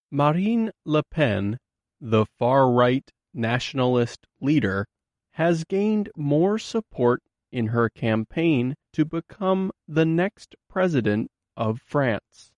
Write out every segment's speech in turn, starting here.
Marine Le Pen, the far-right nationalist leader, has gained more support in her campaign to become the next president of France.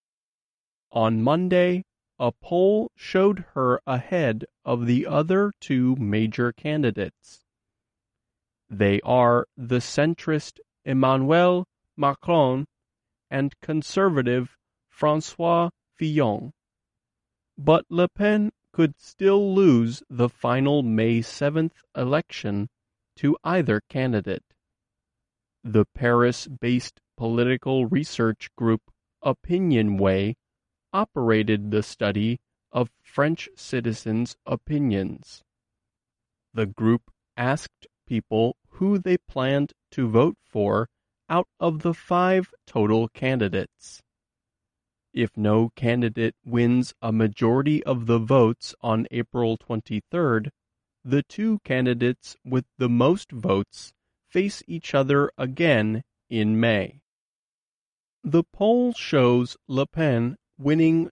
On Monday, a poll showed her ahead of the other two major candidates. They are the centrist Emmanuel Macron and conservative François Fillon. But Le Pen could still lose the final May 7th election to either candidate. The Paris-based political research group Opinionway operated the study of French citizens' opinions. The group asked people who they planned to vote for out of the 5 total candidates. If no candidate wins a majority of the votes on April 23rd, the two candidates with the most votes face each other again in May. The poll shows Le Pen winning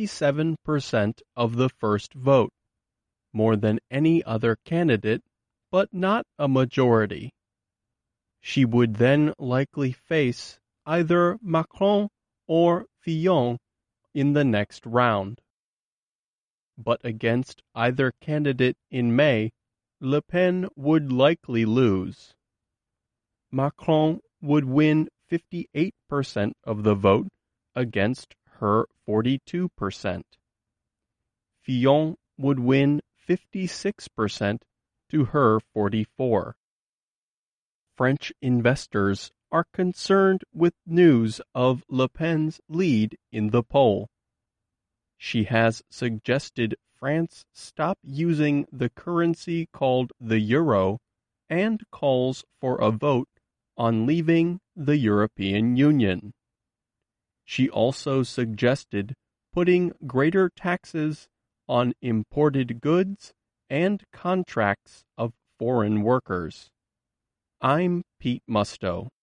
27% of the first vote, more than any other candidate, but not a majority. She would then likely face either Macron or Fillon in the next round. But against either candidate in May, Le Pen would likely lose. Macron would win 58% of the vote against her 42%. Fillon would win 56% to her 44%. French investors are concerned with news of Le Pen's lead in the poll. She has suggested France stop using the currency called the euro and calls for a vote on leaving the European Union. She also suggested putting greater taxes on imported goods and contracts of foreign workers. I'm Pete Musto.